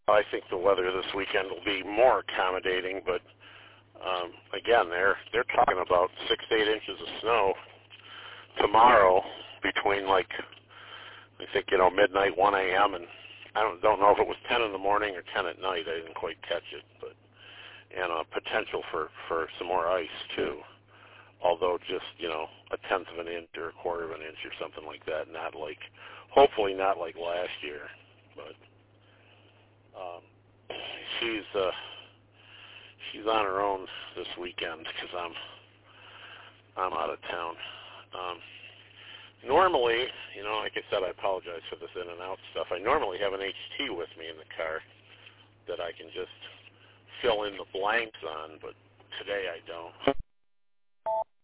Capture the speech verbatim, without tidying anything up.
I think the weather this weekend will be more accommodating, but um, again, they're they're talking about six to eight inches of snow tomorrow between like I think you know midnight, one a.m. and I don't don't know if it was ten in the morning or ten at night. I didn't quite catch it, but and uh, potential for for some more ice too. Although just you know a tenth of an inch or a quarter of an inch or something like that, not like hopefully not like last year, but. Um, she's uh, she's on her own this weekend because I'm I'm out of town. Um, normally, you know, like I said, I apologize for this in and out stuff. I normally have an H T with me in the car that I can just fill in the blanks on, but today I don't.